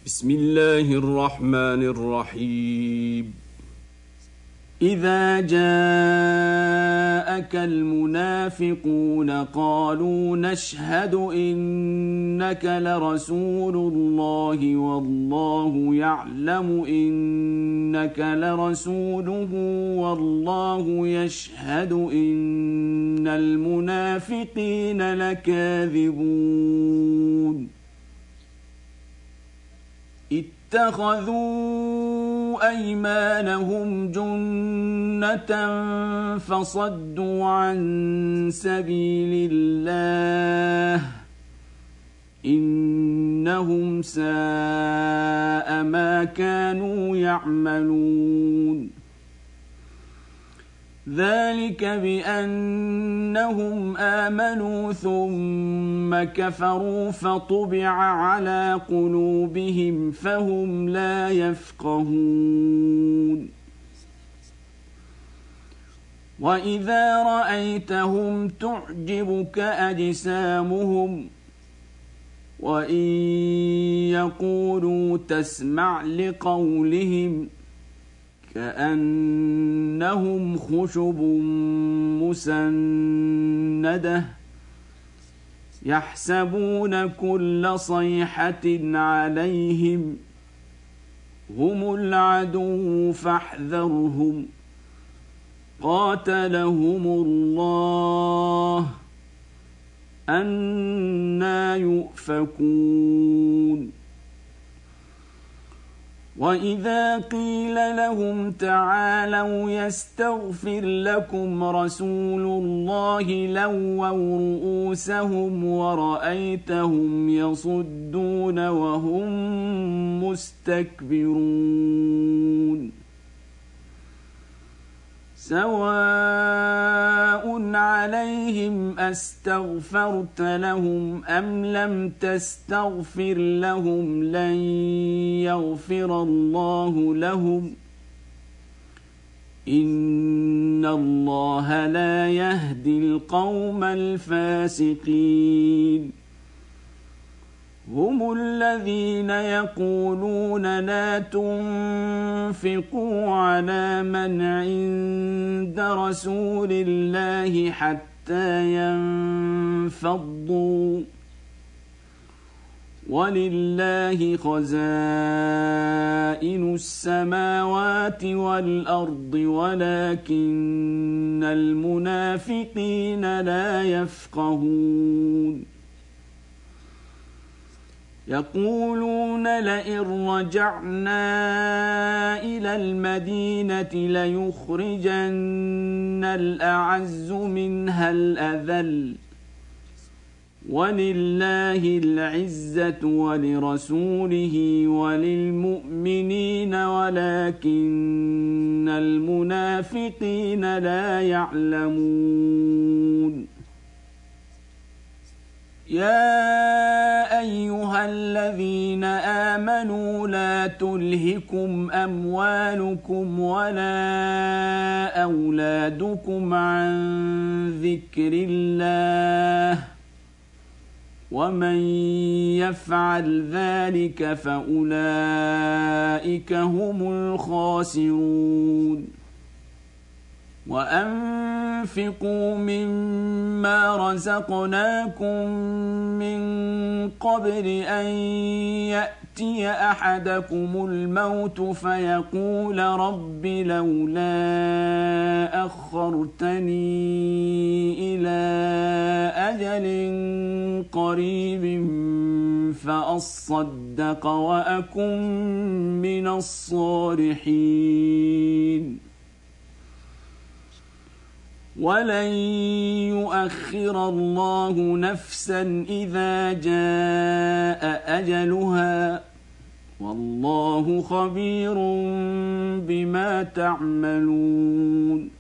بسم الله الرحمن الرحيم. إذا جاءك المنافقون قالوا نشهد إنك لرسول الله والله يعلم إنك لرسوله والله يشهد إن المنافقين لكاذبون. اتخذوا أيمانهم جنة فصدوا عن سبيل الله إنهم ساء ما كانوا يعملون. ذلك بأنهم آمنوا ثم كفروا فطبع على قلوبهم فهم لا يفقهون. وإذا رأيتهم تعجبك أجسامهم وإن يقولوا تسمع لقولهم كأنهم خشب مسندة يحسبون كل صيحة عليهم هم العدو فاحذرهم قاتلهم الله أنى يؤفكون. وإذا قيل لهم تعالوا يستغفر لكم رسول الله لووا رؤوسهم ورأيتهم يصدون وهم مستكبرون. سواء عليهم أستغفرت لهم أم لم تستغفر لهم لن يغفر الله لهم إن الله لا يهدي القوم الفاسقين. هم الذين يقولون لا تنفقوا على من عند رسول الله حتى ينفضوا ولله خزائن السماوات والأرض ولكن المنافقين لا يفقهون. يقولون لئن رجعنا إلى المدينة ليخرجن الأعز منها الأذل ولله العزة ولرسوله وللمؤمنين ولكن المنافقين لا يعلمون. يا أيها الذين آمنوا لا تلهكم أموالكم ولا أولادكم عن ذكر الله ومن يفعل ذلك فأولئك هم الخاسرون. وأنفقوا مما رزقناكم من قبل أن يأتي أحدكم الموت فيقول رب لولا أخرتني إلى أجل قريب فأصدق وأكن من الصالحين ولن يؤخر الله نفسا إذا جاء أجلها والله خبير بما تعملون.